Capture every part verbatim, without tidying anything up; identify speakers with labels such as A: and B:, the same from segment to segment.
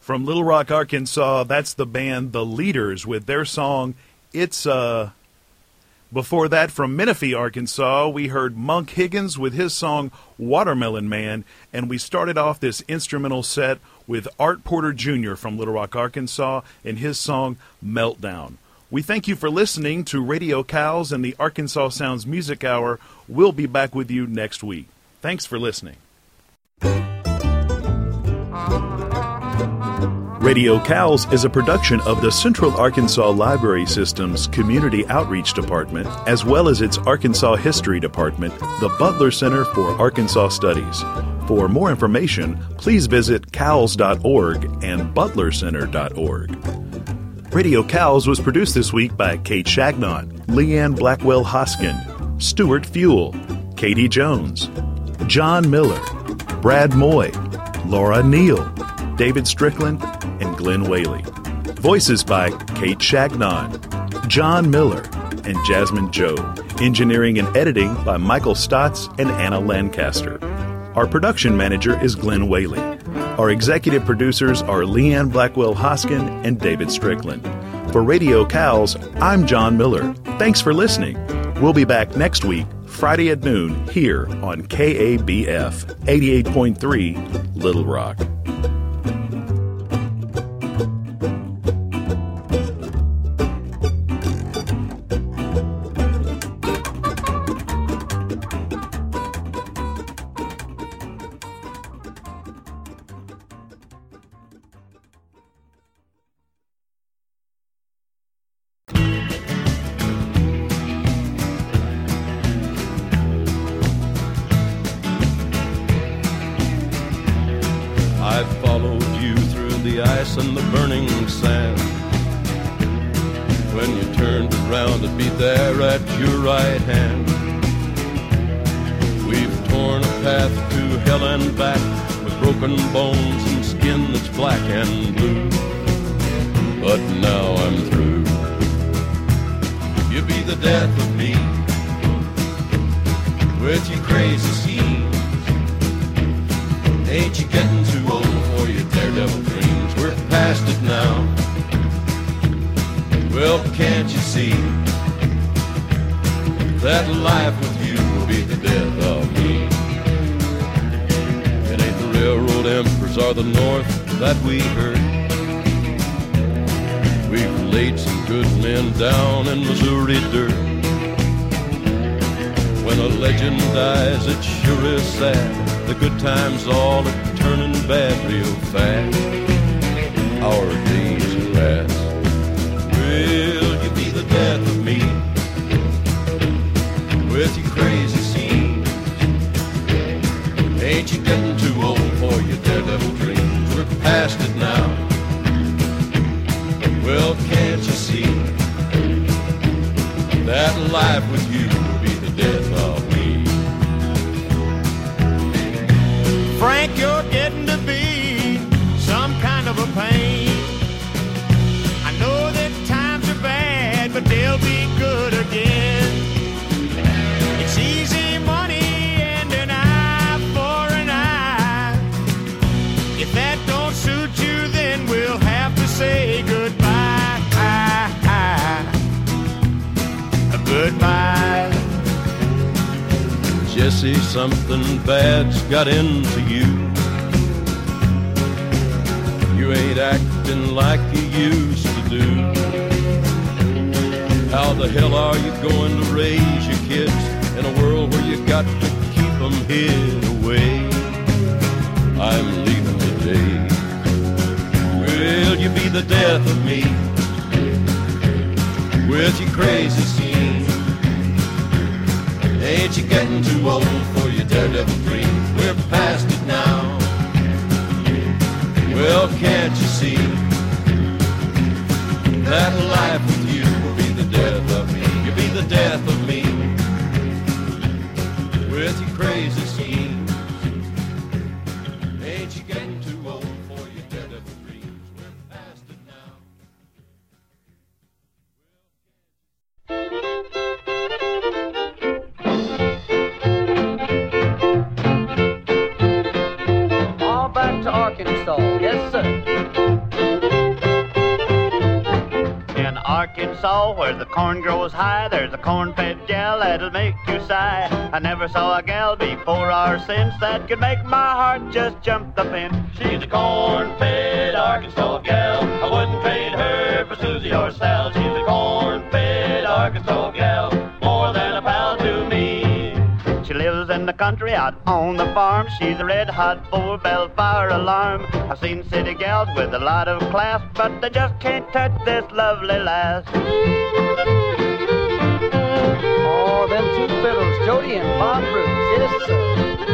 A: From Little Rock, Arkansas, that's the band The Leaders with their song, It's Uh... Before that, from Menifee, Arkansas, we heard Monk Higgins with his song Watermelon Man, and we started off this instrumental set with Art Porter Junior from Little Rock, Arkansas, and his song Meltdown. We thank you for listening to Radio Cows and the Arkansas Sounds Music Hour. We'll be back with you next week. Thanks for listening. Radio Cows is a production of the Central Arkansas Library System's Community Outreach Department, as well as its Arkansas History Department, the Butler Center for Arkansas Studies. For more information, please visit cows dot org and butler center dot org. Radio Cows was produced this week by Kate Shagnon, Leanne Blackwell Hoskin, Stuart Fuel, Katie Jones, John Miller, Brad Moy, Laura Neal, David Strickland, and Glenn Whaley. Voices by Kate Shagnon, John Miller, and Jasmine Joe. Engineering and editing by Michael Stotts and Anna Lancaster. Our production manager is Glenn Whaley. Our executive producers are Leanne Blackwell Hoskin and David Strickland. For Radio Cows, I'm John Miller. Thanks for listening. We'll be back next week, Friday at noon, here on K A B F eighty-eight point three Little Rock.
B: And the burning sand. When you turned around, I'd be there at your right hand. We've torn a path to hell and back, with broken bones and skin that's black and blue. But now I'm through. You be the death of me, with your crazy schemes. Ain't you getting too old for your daredevil dreams? We're past it now. Well, can't you see that life with you will be the death of me? It ain't the railroad emperors or the North that we hurt. We've laid some good men down in Missouri dirt. When a legend dies, it sure is sad. The good times all are turning bad real fast. Our days are past. Will you be the death of me, with your crazy schemes? Ain't you getting too old for your daredevil dreams? We're past it now. Well, can't you see that life with you will be the death of me?
C: Frank, you're getting to be some kind of a pain. I know that times are bad, but they'll be good again. It's easy money and an eye for an eye. If that don't suit you, then we'll have to say goodbye. Goodbye.
B: Jesse, something bad's got into you. You ain't acting like you used to do. How the hell are you going to raise your kids in a world where you got to keep them hid away? I'm leaving today. Will you be the death of me, with your crazy schemes? Ain't you getting too old for your daredevil dreams? We're past it now. Well, can't you see that life with you will be the death of me? You'll be the death of me, with your crazy schemes. Ain't you getting too old for your daredevil dreams? We're past it now.
D: Arkansas, yes sir. Arkansas, where the corn grows high, there's a corn-fed gal that'll make you sigh. I never saw a gal before or since that could make my heart just jump the fence. She's a corn-fed Arkansas gal. I wouldn't trade her for Susie or Sal. She's a corn-fed Arkansas gal, more than a pal to me. She lives in the country out on the farm. She's a red-hot four-bell fire alarm. I've seen city gals with a lot of class, but they just can't touch this lovely lass.
E: Oh, them two fiddles, Jody and Bob Bruce, yes sir.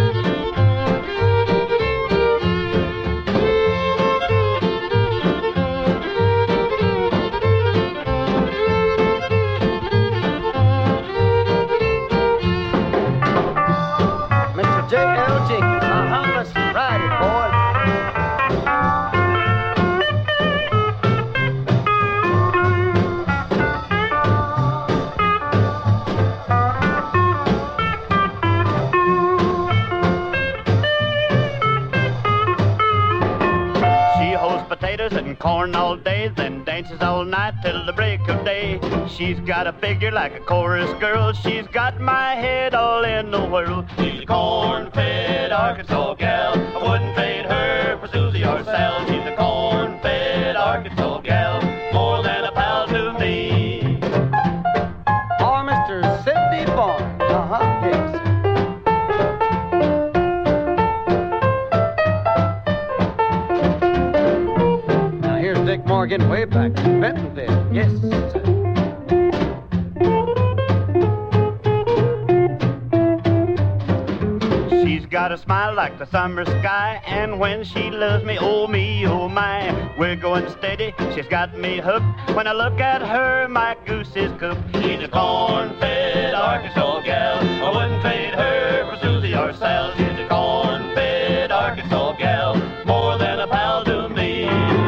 E: J L Jenkins, uh-huh, let's ride it, boy. She hoes potatoes and corn all day, then dances all night till the break of day. She's got a figure like a chorus girl. She's got my head all in the whirl. She's a corn-fed Arkansas gal. I wouldn't trade her for Susie or Sal. She's a corn-fed Arkansas gal, more than a pal to me. Oh, Mister Sidney Barnes, uh-huh, yes. Now here's Dick Morgan way back in Bentonville, yes, sir. Got a smile like the summer sky, and when she loves me, oh me, oh my, we're going steady, she's got me hooked. When I look at her, my goose is cooked. She's a corn-fed Arkansas gal. I wouldn't trade her for Susie or Sal. She's a corn-fed Arkansas gal, more than a pal to me.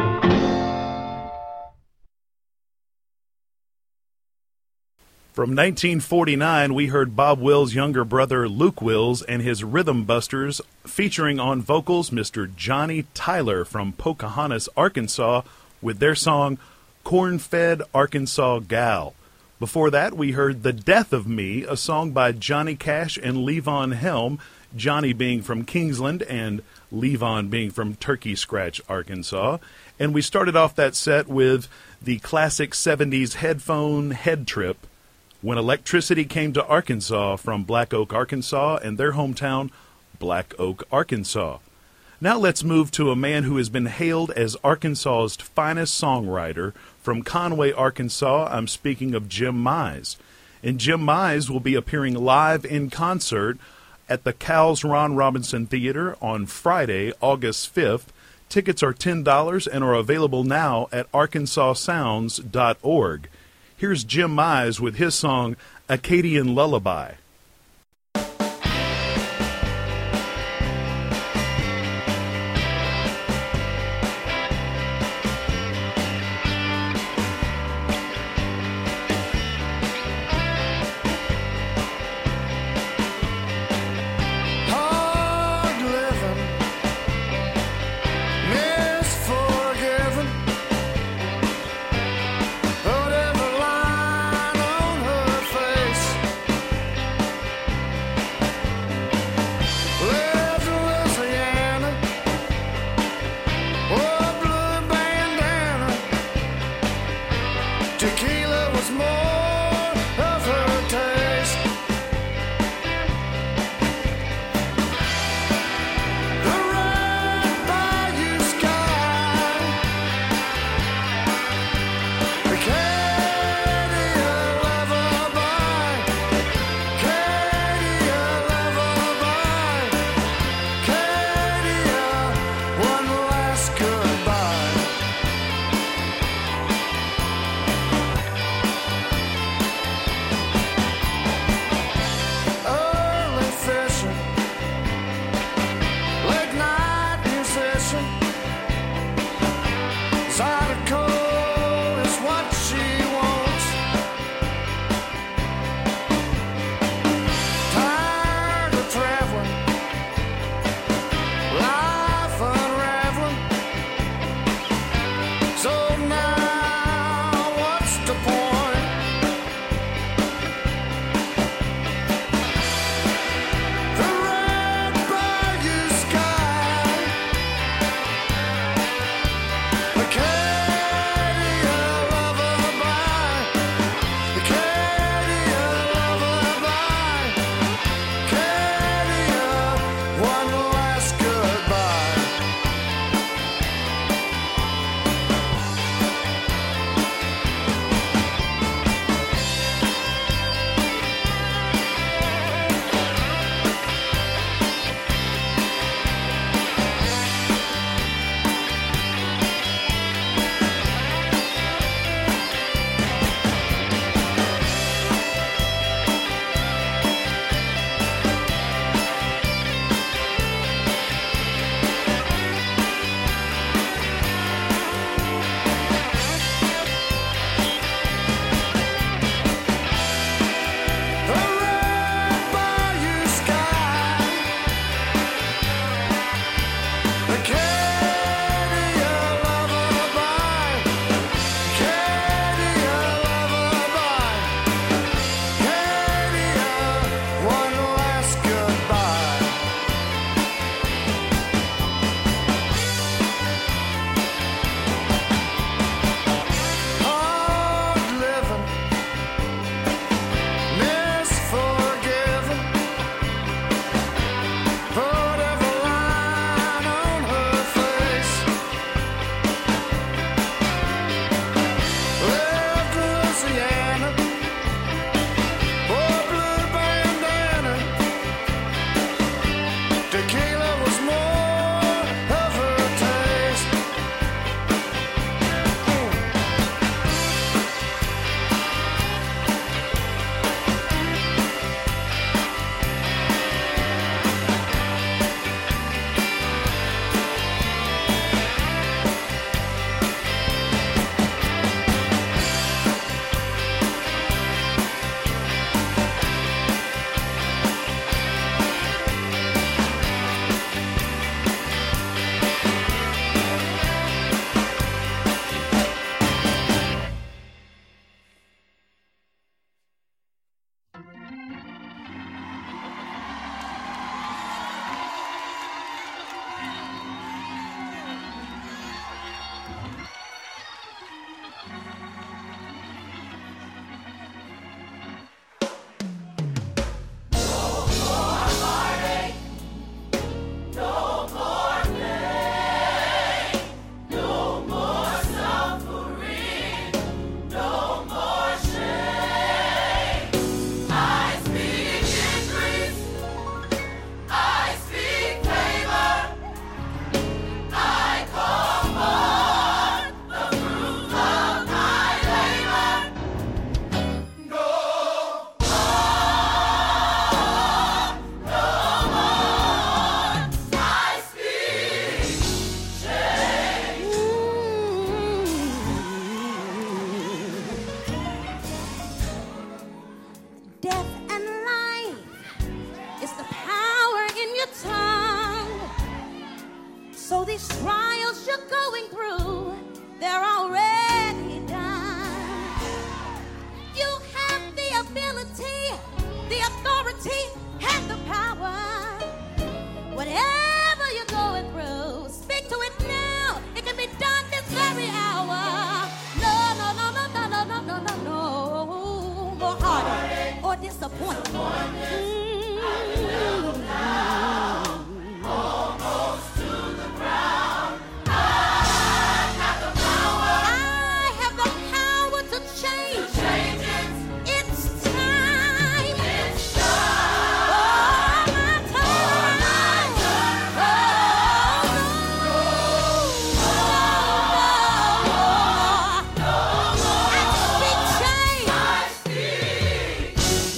A: From nineteen forty-nine, we heard Bob Wills' younger brother Luke Wills and his Rhythm Busters, featuring on vocals Mister Johnny Tyler from Pocahontas, Arkansas, with their song Corn-Fed Arkansas Gal. Before that, we heard The Death of Me, a song by Johnny Cash and Levon Helm, Johnny being from Kingsland and Levon being from Turkey Scratch, Arkansas. And we started off that set with the classic seventies headphone head trip, When Electricity Came to Arkansas, from Black Oak, Arkansas, and their hometown, Black Oak, Arkansas. Now let's move to a man who has been hailed as Arkansas's finest songwriter. From Conway, Arkansas, I'm speaking of Jim Mize. And Jim Mize will be appearing live in concert at the Cowles Ron Robinson Theater on Friday, August fifth. Tickets are ten dollars and are available now at arkansas sounds dot org. Here's Jim Mize with his song, Acadian Lullaby.
F: Whatever line on her face these trials you're going through, they're already done. You have the ability, the authority, and the power. Whatever you're going through, speak to it now. It can be done this very hour. No, no, no, no, no, no, no, no, no, no. More heartache or disappointment. Mm-hmm. Almost to the ground. I have the power. I have the power to change. To change it. It's time. It's time. Oh, my time. Oh, no. No, no, no. I speak change. I speak.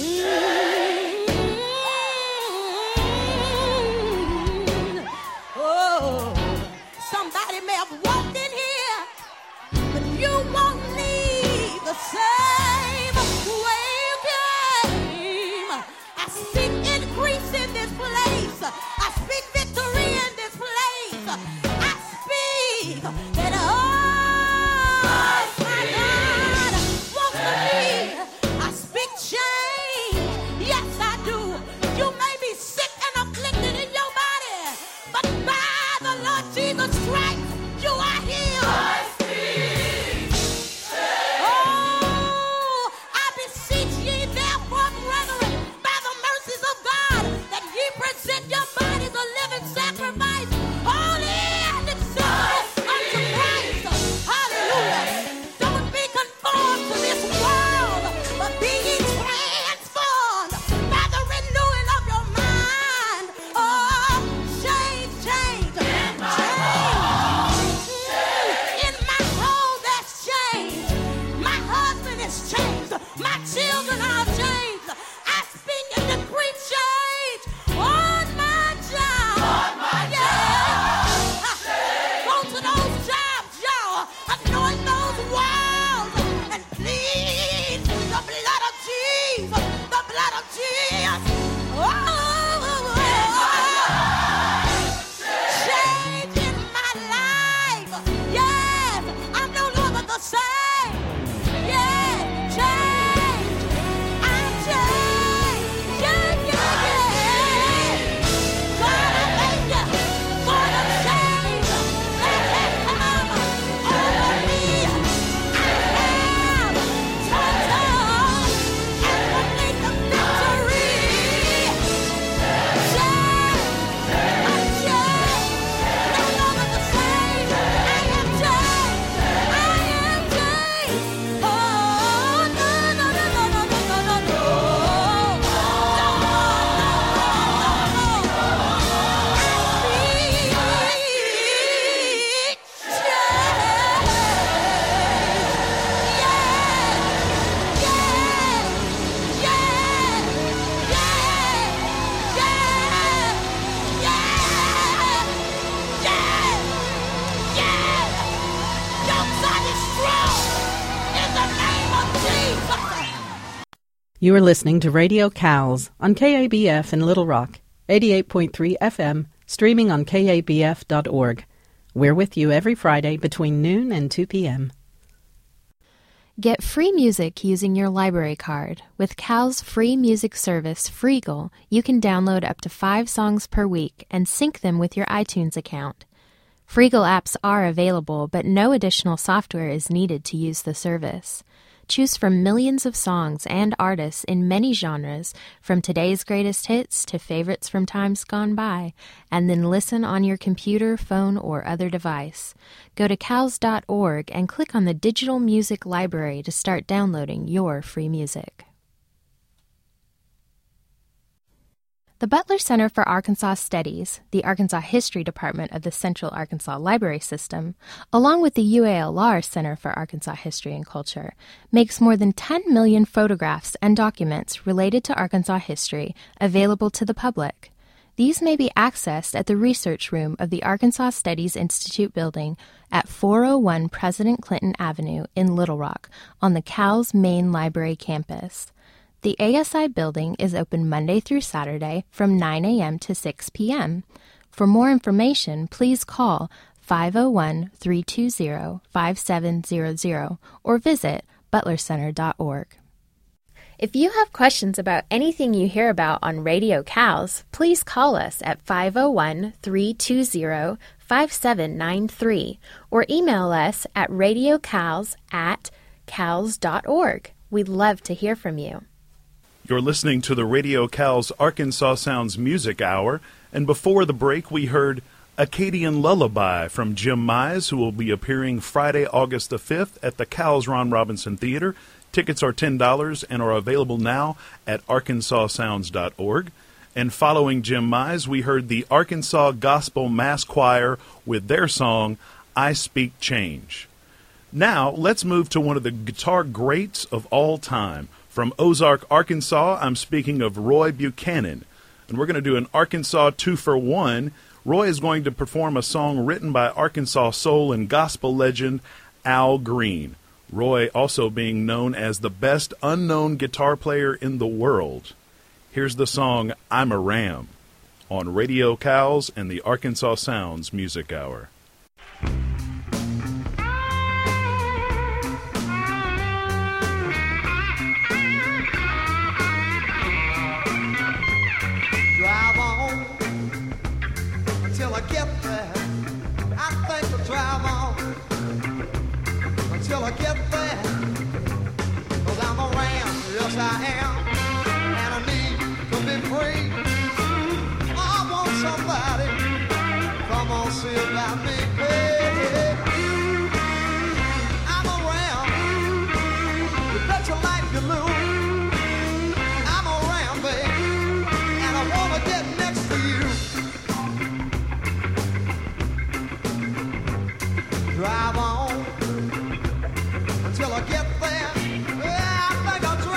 F: Mm-hmm. Oh, somebody may have walked in here, but you won't leave the same way you came. I speak increase in this place. I speak victory in this place. I speak that oh, my God wants to be. I speak change. Yes, I do. You may be sick and afflicted in your body, but by the Lord Jesus Christ, you are healed. I speak. Oh, I beseech ye therefore, brethren, by the mercies of God, that ye present your bodies a living sacrifice, holy and acceptable unto Christ. Hallelujah. Don't be conformed to this world, but be ye transformed by the renewing of your mind. Oh, change, change, change. In my home, that's change. My husband is changed. My children are changed. I speak and decree change on my job. On my job. Go to those jobs, y'all. Anoint those walls and plead the blood of Jesus. The blood of Jesus. Oh, change in my life. Yes, I'm no longer the same. Yeah, change. I'm changed. Yeah, yeah, yeah. God, I thank you for the change that has come over me. I have total and complete the victory. Change. I'm changed. No longer the same. I am changed. I am changed. Oh, no, no, no, no, no, no, no, no, no. No, no, no, no,
G: You are listening to Radio Cows on K A B F in Little Rock, eighty-eight point three F M, streaming on K A B F dot org. We're with you every Friday between noon and two p.m.
H: Get free music using your library card. With C A L's free music service, Freegal, you can download up to five songs per week and sync them with your iTunes account. Freegal apps are available, but no additional software is needed to use the service. Choose from millions of songs and artists in many genres, from today's greatest hits to favorites from times gone by, and then listen on your computer, phone, or other device. Go to cows dot org and click on the Digital Music Library to start downloading your free music. The Butler Center for Arkansas Studies, the Arkansas History Department of the Central Arkansas Library System, along with the U A L R Center for Arkansas History and Culture, makes more than ten million photographs and documents related to Arkansas history available to the public. These may be accessed at the research room of the Arkansas Studies Institute building at four oh one President Clinton Avenue in Little Rock on the C A L's main library campus. The A S I building is open Monday through Saturday from nine a.m. to six p.m. For more information, please call five oh one, three two zero, five seven zero zero or visit butler center dot org.
I: If you have questions about anything you hear about on Radio Cows, please call us at five oh one, three two zero, five seven nine three or email us at radiocows at cows dot org. We'd love to hear from you.
A: You're listening to the Radio Cows Arkansas Sounds Music Hour, and before the break we heard Acadian Lullaby from Jim Mize, who will be appearing Friday, August the fifth at the Cows Ron Robinson Theater. Tickets are ten dollars and are available now at arkansas sounds dot org. And following Jim Mize, we heard the Arkansas Gospel Mass Choir with their song, I Speak Change. Now, let's move to one of the guitar greats of all time. From Ozark, Arkansas, I'm speaking of Roy Buchanan. And we're going to do an Arkansas two for one. Roy is going to perform a song written by Arkansas soul and gospel legend Al Green. Roy also being known as the best unknown guitar player in the world. Here's the song I'm a Ram on Radio Cows and the Arkansas Sounds Music Hour.
J: Drive on until I get there. I think I'll drive on until I get there. 'Cause I'm a ram, yes I am, and I need to be free. I want somebody, come on, see about me, hey. I'm a ram, you bet your life you lose. I'm a ram, babe, and I wanna get next to you. Drive on until I get there. Yeah, I think I'll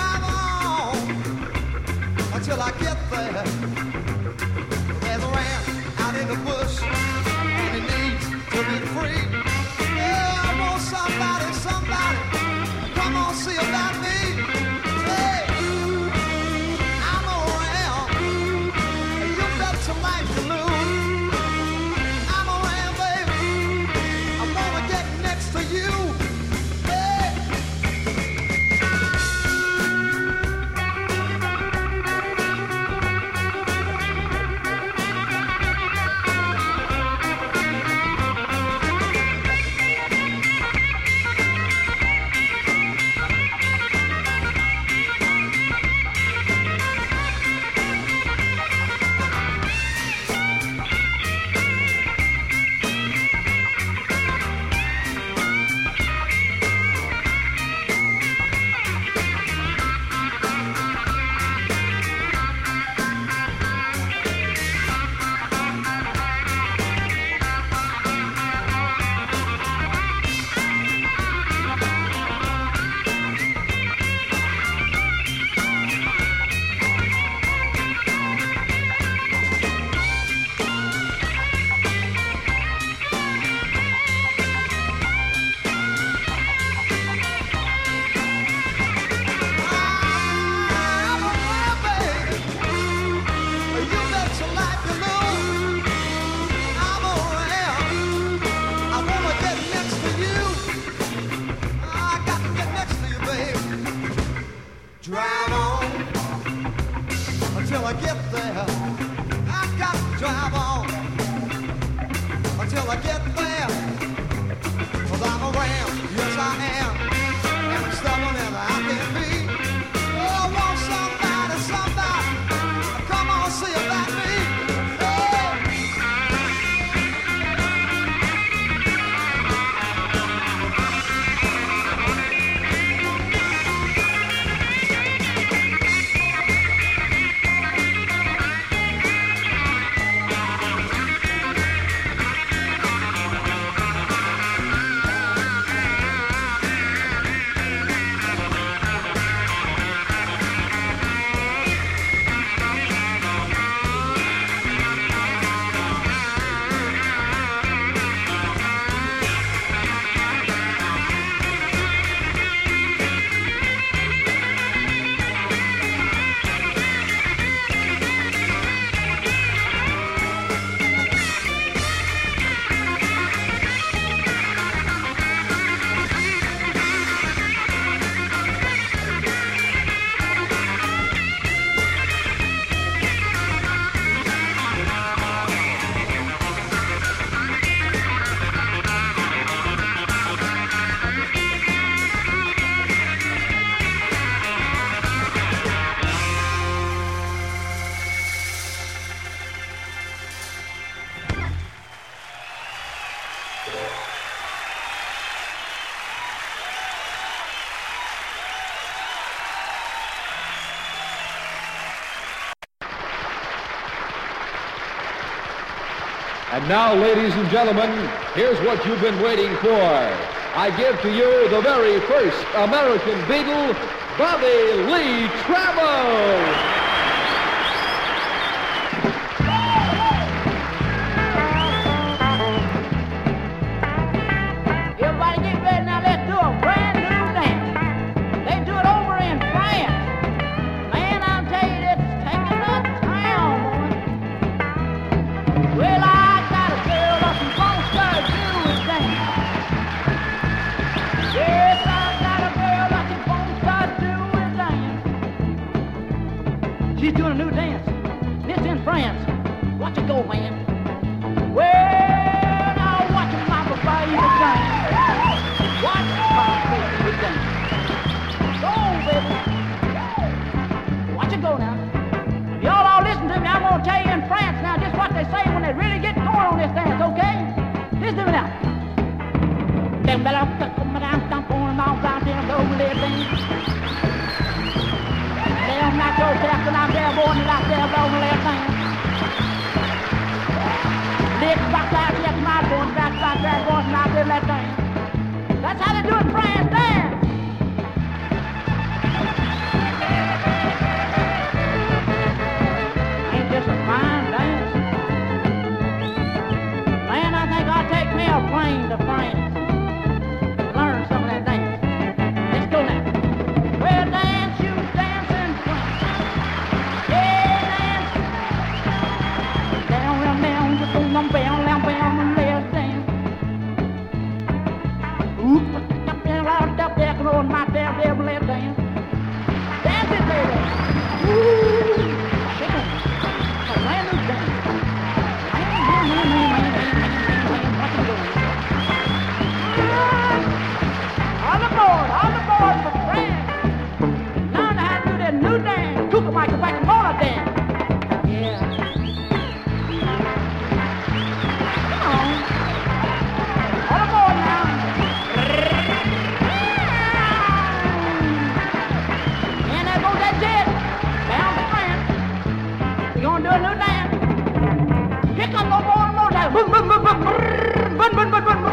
J: drive on until I get there. There's a ram out in the bush, and he needs to be free. Yeah, I want somebody, somebody, come on, see about me. Hey, I'm a ram, you bet your life to lose. I'm a ram, baby, I wanna get next to you. Hey.
K: And now, ladies and gentlemen, here's what you've been waiting for. I give to you the very first American Beatle, Bobby Lee Trammell.
L: She's doing a new dance. It's in France. Watch it go, man. Well, now watch it, Mama, baby, dance. Watch it, Mama, baby, dance. Go, baby. Watch it go now. Y'all all listen to me. I'm going to tell you in France now just what they say when they really get going on this dance, okay? Listen to me now. Them better come down, stomp on them all down there, go with their thing. I'm not your death, and I'm there born and I'm there blowing their thing. Lick back that, yes, my born, back, back, back, born, and I'm there that thing. That's how they do it in France, dance. Ain't this a fine dance? Man, I think I'll take me a plane to France. Learn some of that dance. Let's go now. Well, dance, you dance in France. Yeah, dance. Down, down, down, just on them bound, down, bound, let's dance. Oop, up there, out up there, come on, my damn, damn, let's dance. Dance it, baby. Ooh, shake it. A brand new dance. Man, man, man, man, man, man, man, man, watch it go. On the board, on the board for France. Learn how to do that new dance. Cooker Michael back and Mona dance. Yeah. Come on. On the board now. And there goes that jet. Bound to France. We're going to do a new dance. Here comes no more and more dance. Boom, boom, boom, boom, boom, boom, boom, boom, boom.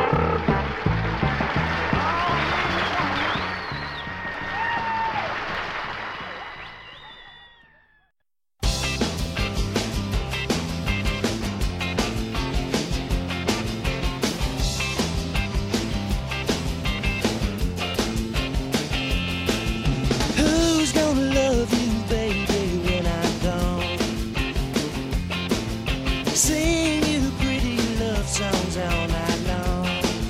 M: Who's gonna love you, baby, when I'm gone? Sing you pretty love songs all night long.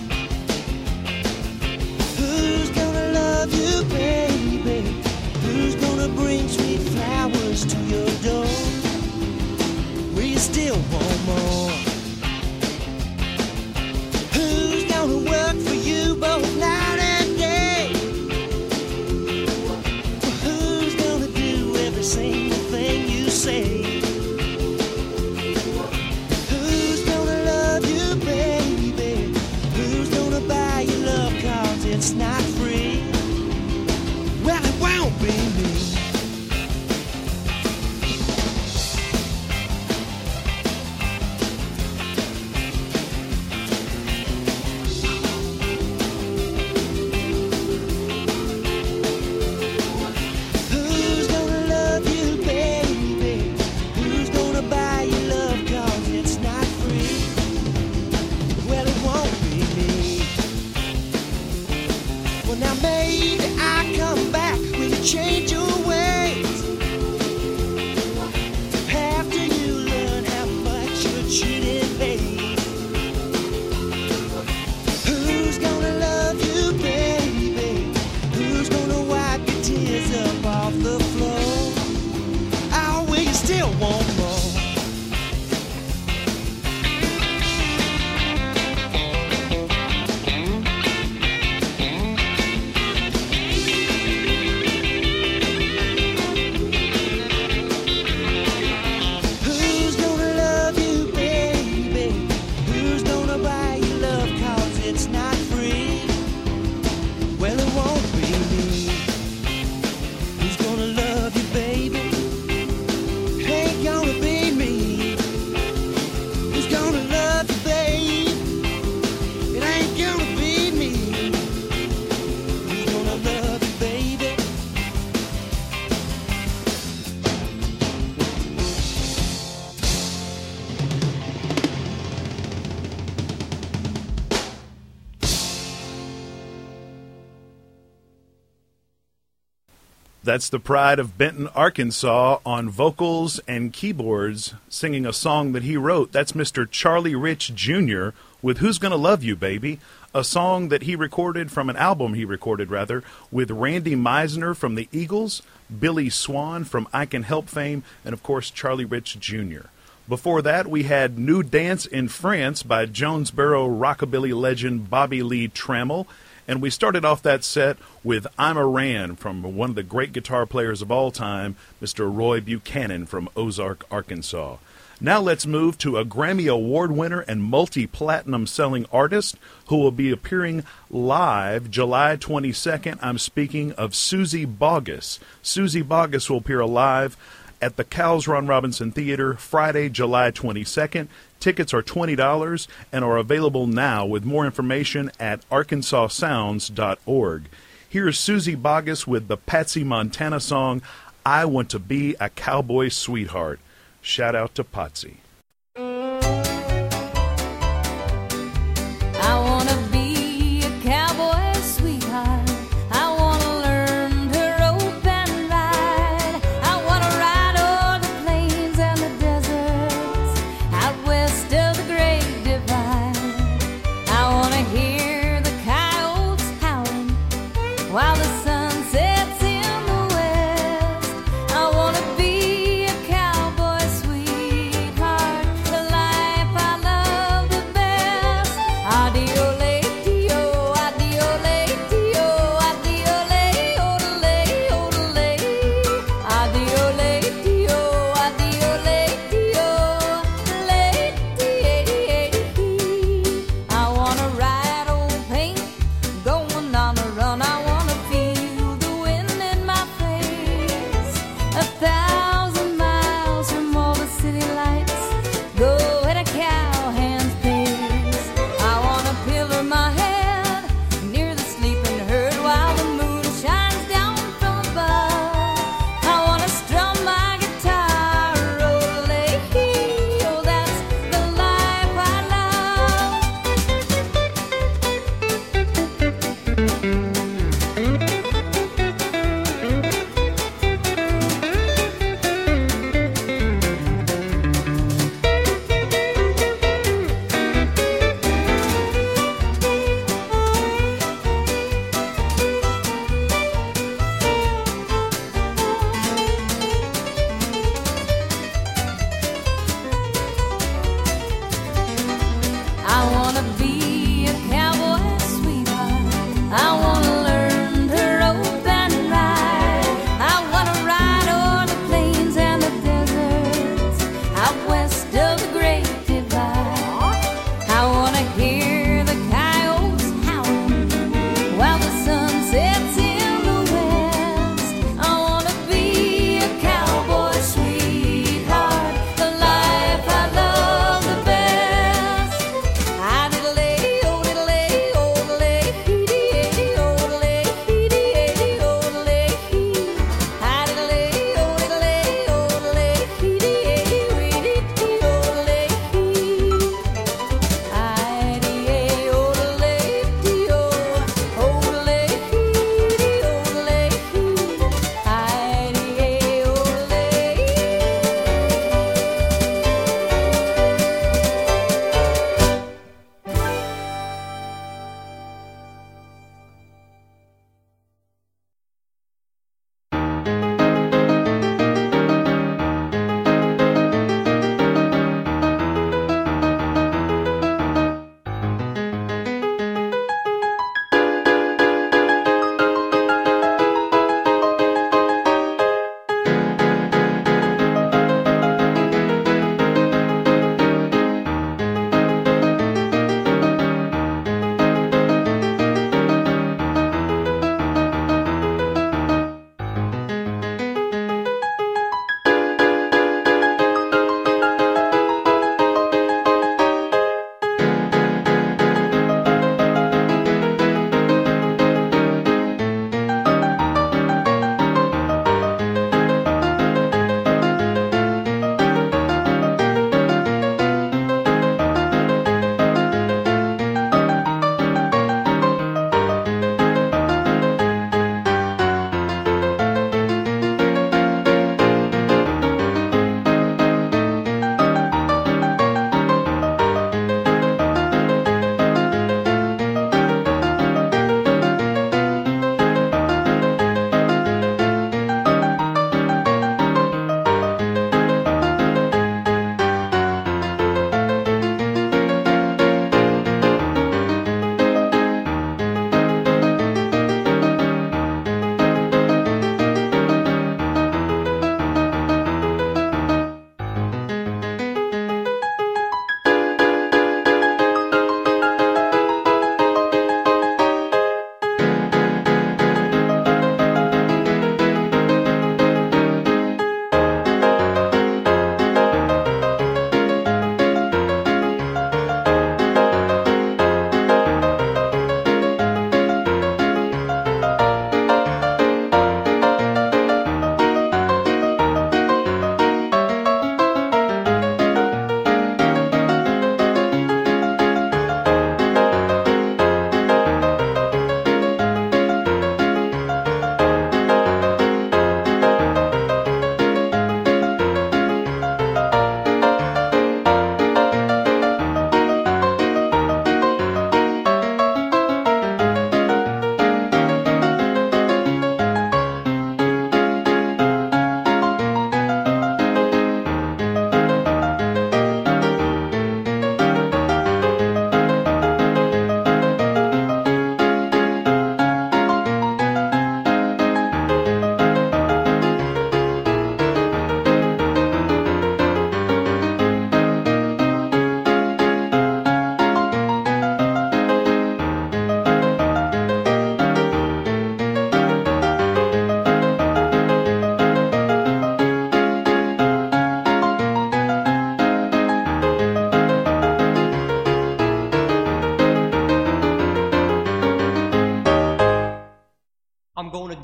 M: Who's gonna love you, baby? Who's gonna bring sweet flowers to your door? We still want more. Who's gonna work for you both night and day? Who's gonna do every single thing you say?
A: That's the pride of Benton, Arkansas, on vocals and keyboards, singing a song that he wrote. That's Mister Charlie Rich Junior with Who's Gonna Love You, Baby, a song that he recorded from an album he recorded, rather, with Randy Meisner from the Eagles, Billy Swan from I Can Help fame, and, of course, Charlie Rich Junior Before that, we had New Dance in France by Jonesboro rockabilly legend Bobby Lee Trammell. And we started off that set with I'm a Ran from one of the great guitar players of all time, Mister Roy Buchanan from Ozark, Arkansas. Now let's move to a Grammy Award winner and multi-platinum selling artist who will be appearing live July twenty-second. I'm speaking of Suzy Bogguss. Suzy Bogguss will appear live at the Cowles Ron Robinson Theater Friday, July twenty-second. Tickets are twenty dollars and are available now with more information at arkansas sounds dot org. Here's Suzy Bogguss with the Patsy Montana song, I Want to Be a Cowboy Sweetheart. Shout out to Patsy.
N: I want to be a cowboy sweetheart. I want to learn to rope and ride. I want to ride o'er the plains and the deserts out west of the Great Divide. I want to hear the coyotes howling while the sun sets in the west. I want to be a cowboy sweetheart.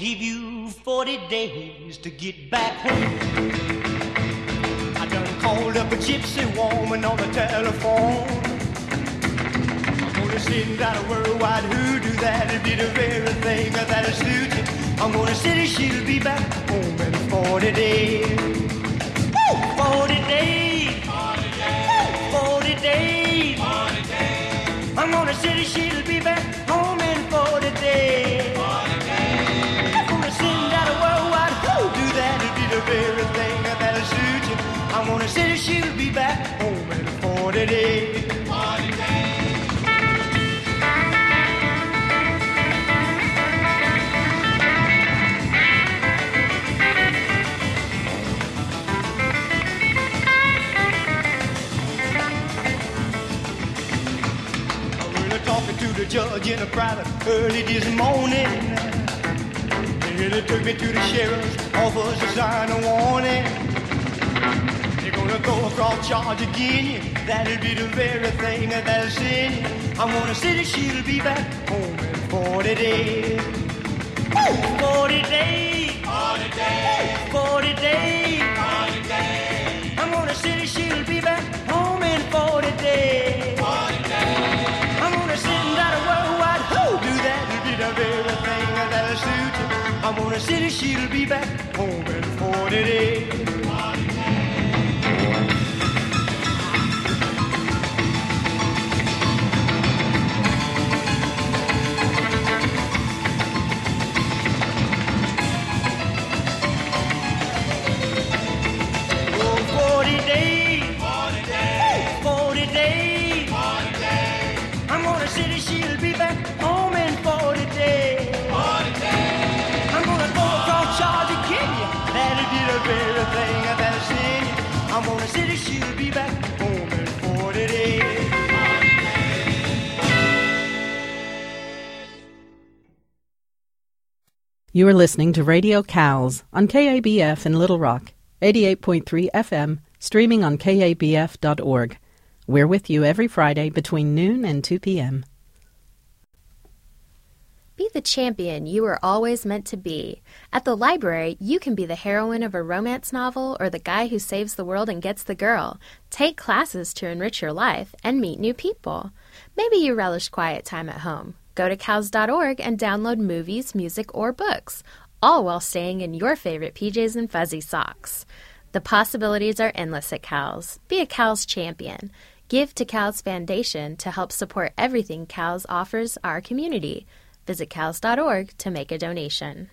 M: give you forty days to get back home. I done called up a gypsy woman on the telephone. I'm gonna send out a worldwide hoodoo that'll be the very thing that'll suit you. I'm gonna say she'll be back home in forty days. Woo! forty days. forty days. forty days. forty days. I'm gonna say she'll be back home in forty days. forty days. I'm gonna send out a worldwide hoodoo that'll be the very thing that'll suit you. I'm gonna say she'll be back home in forty days. forty days. Talking to the judge in a private early this morning. And they took me to the sheriff's office to sign a warning. They're gonna go across charge again. That'll be the very thing that'll send you. I'm gonna say that she'll be back home in forty days. Woo! forty days. forty days. forty days. forty days. I'm gonna say that she'll be back home in forty days. forty days. I'm gonna send out a worldwide hoodoo that'll be the very thing that'll suit you. I'm gonna say that she'll be back home in forty days. Oh, forty days. forty days. forty days. forty days. I'm gonna say that she'll be back home in forty days. forty days. I'm gonna go across charge again. That'll be the very thing that'll send you. I'm gonna say that she'll be back home in forty days.
G: You are listening to Radio Cows on K A B F in Little Rock, eighty-eight point three F M, streaming on K A B F dot org. We're with you every Friday between noon and two p.m.
I: Be the champion you were always meant to be. At the library, you can be the heroine of a romance novel or the guy who saves the world and gets the girl. Take classes to enrich your life and meet new people. Maybe you relish quiet time at home. Go to cows dot org and download movies, music, or books, all while staying in your favorite P Js and fuzzy socks. The possibilities are endless at Cows. Be a Cows champion. Give to Cows Foundation to help support everything Cows offers our community. Visit cows dot org to make a donation.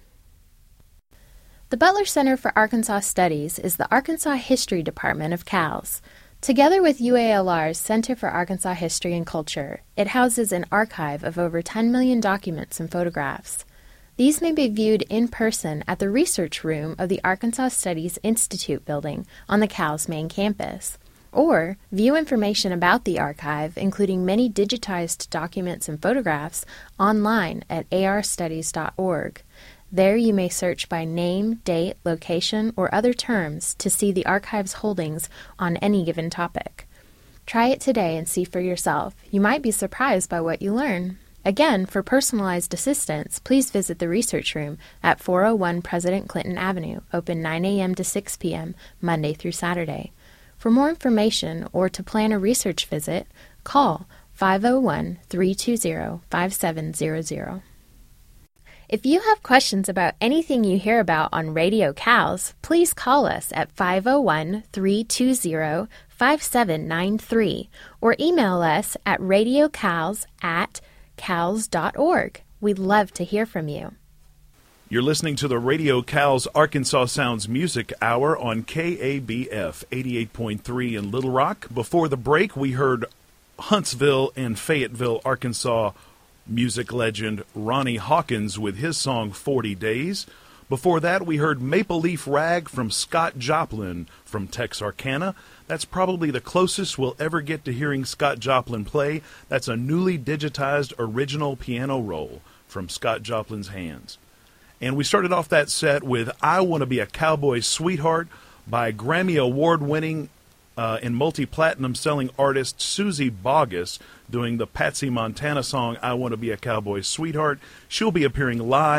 I: The Butler Center for Arkansas Studies is the Arkansas History Department of Cows. Together with U A L R's Center for Arkansas History and Culture, it houses an archive of over ten million documents and photographs. These may be viewed in person at the research room of the Arkansas Studies Institute building on the Cows main campus, or view information about the archive, including many digitized documents and photographs, online at a r studies dot org. There you may search by name, date, location, or other terms to see the archive's holdings on any given topic. Try it today and see for yourself. You might be surprised by what you learn. Again, for personalized assistance, please visit the research room at four oh one President Clinton Avenue, open nine a.m. to six p.m., Monday through Saturday. For more information or to plan a research visit, call five oh one, three two zero, five seven zero zero. If you have questions about anything you hear about on Radio Cows, please call us at five oh one, three two zero, five seven nine three or email us at radiocows at cows dot org. We'd love to hear from you.
A: You're listening to the Radio Cows Arkansas Sounds Music Hour on K A B F eighty-eight point three in Little Rock. Before the break, we heard Huntsville and Fayetteville, Arkansas music legend Ronnie Hawkins with his song forty days. Before that, we heard Maple Leaf Rag from Scott Joplin from Texarkana. That's probably the closest we'll ever get to hearing Scott Joplin play. That's a newly digitized original piano roll from Scott Joplin's hands. And we started off that set with I Want to Be a Cowboy Sweetheart by Grammy Award-winning Uh, and multi-platinum selling artist Susie Boggess doing the Patsy Montana song I Want to Be a Cowboy Sweetheart. She'll be appearing live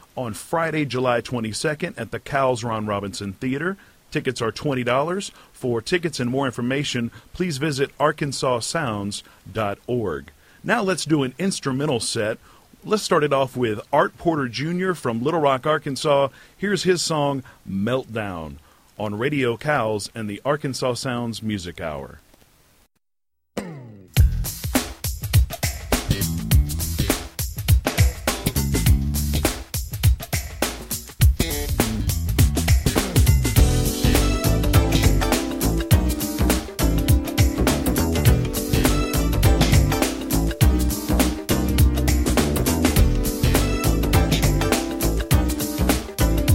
A: on Friday, July twenty-second at the Cowles Ron Robinson Theater. Tickets are twenty dollars. For tickets and more information, please visit arkansas sounds dot org. Now let's do an instrumental set. Let's start it off with Art Porter Junior from Little Rock, Arkansas. Here's his song, Meltdown, on Radio Cowles and the Arkansas Sounds Music Hour.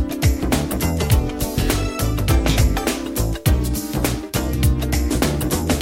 O: Meltdown.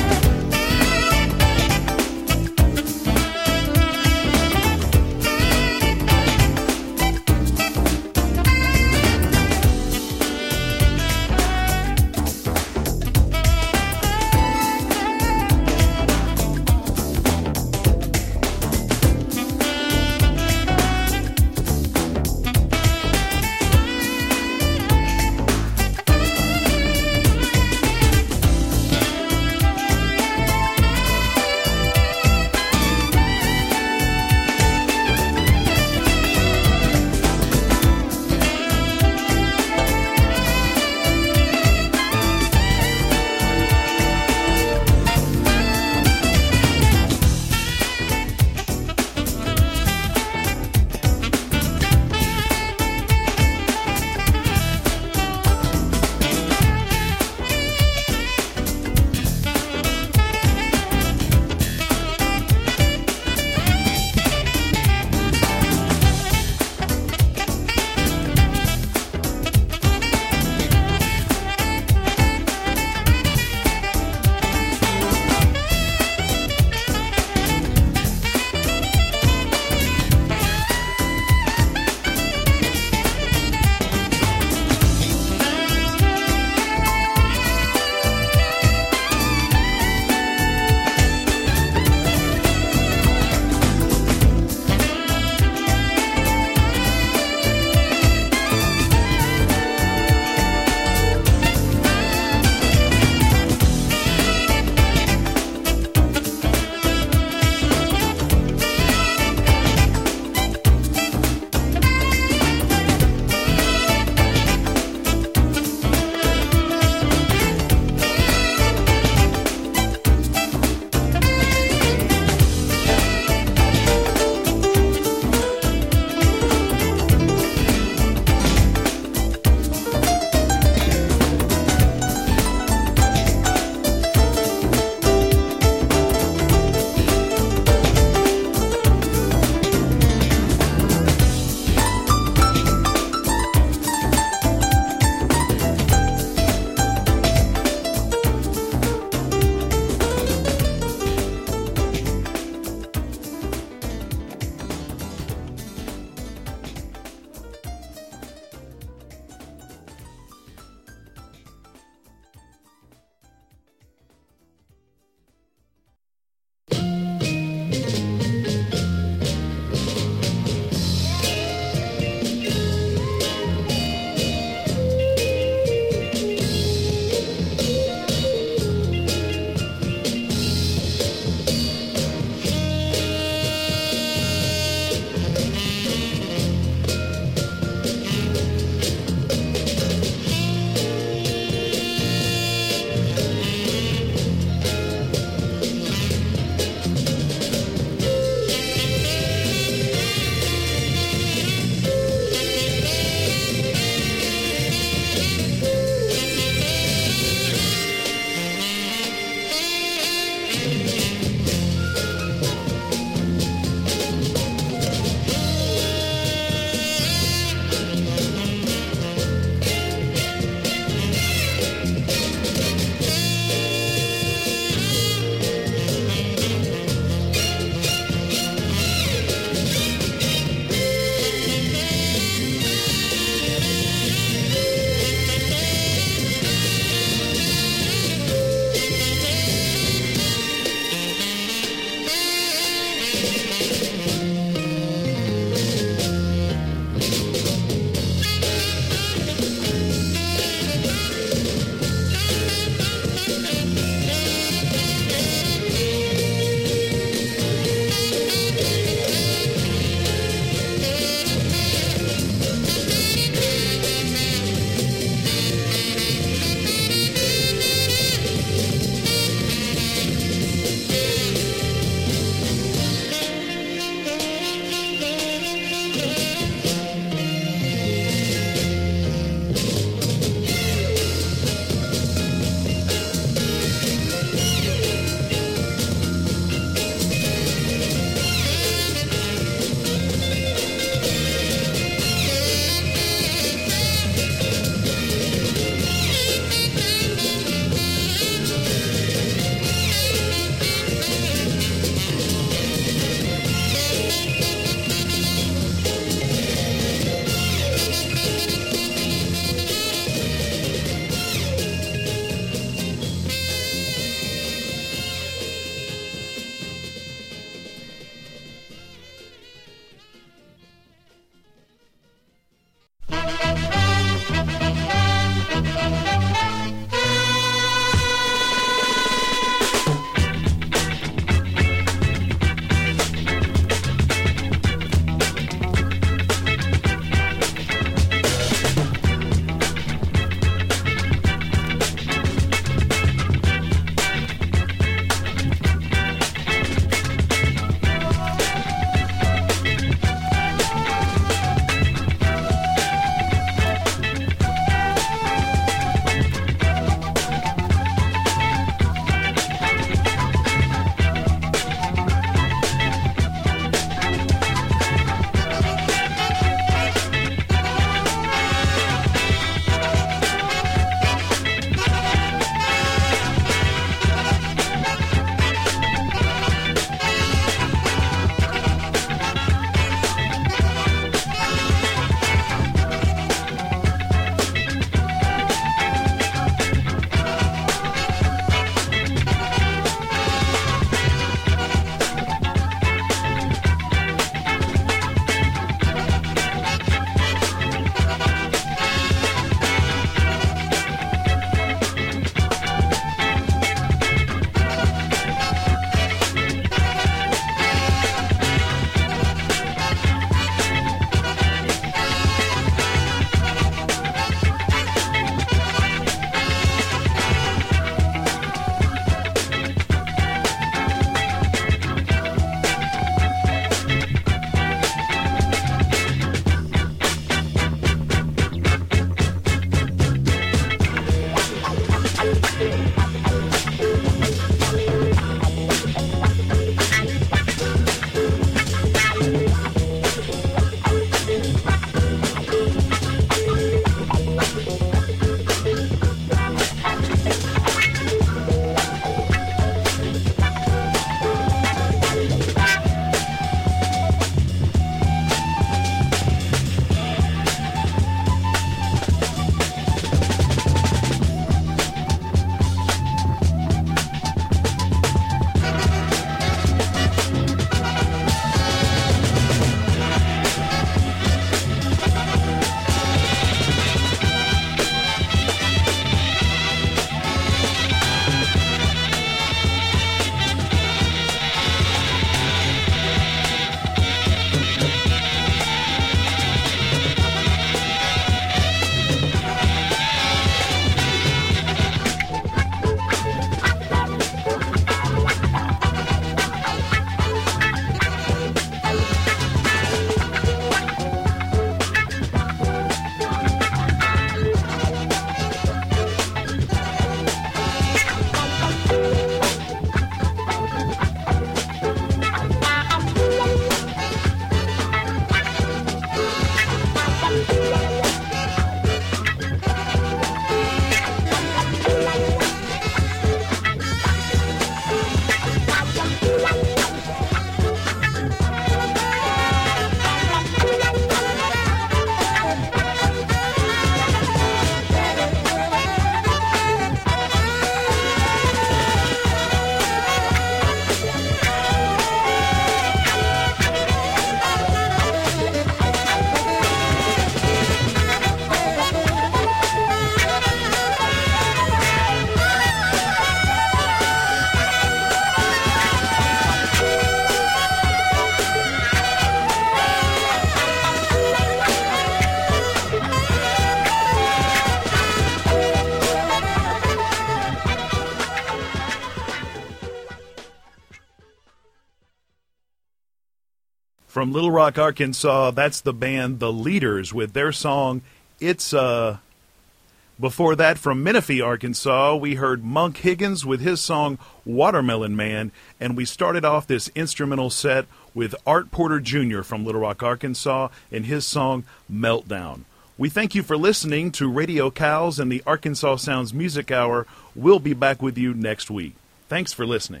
A: From Little Rock, Arkansas, that's the band The Leaders with their song, It's Uh... Before that, from Menifee, Arkansas, we heard Monk Higgins with his song Watermelon Man, and we started off this instrumental set with Art Porter Junior from Little Rock, Arkansas, and his song Meltdown. We thank you for listening to Radio Cows and the Arkansas Sounds Music Hour. We'll be back with you next week. Thanks for listening.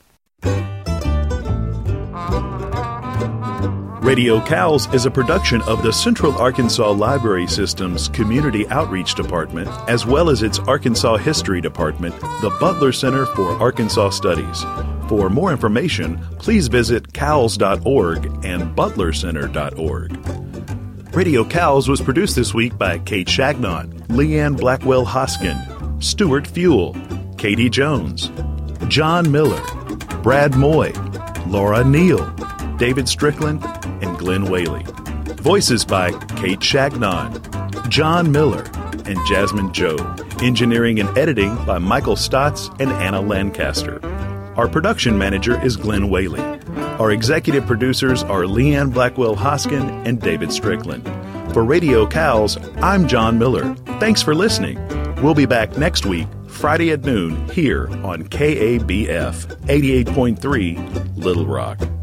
A: Radio Cows is a production of the Central Arkansas Library System's Community Outreach Department, as well as its Arkansas History Department, the Butler Center for Arkansas Studies. For more information, please visit cows dot org and butler center dot org. Radio Cows was produced this week by Kate Shagnon, Leanne Blackwell Hoskin, Stuart Fuel, Katie Jones, John Miller, Brad Moy, Laura Neal, David Strickland, and Glenn Whaley. Voices by Kate Shagnon, John Miller, and Jasmine Joe. Engineering and editing by Michael Stotts and Anna Lancaster. Our production manager is Glenn Whaley. Our executive producers are Leanne Blackwell Hoskin and David Strickland. For Radio Cows, I'm John Miller. Thanks for listening. We'll be back next week, Friday at noon, here on K A B F eighty-eight point three Little Rock.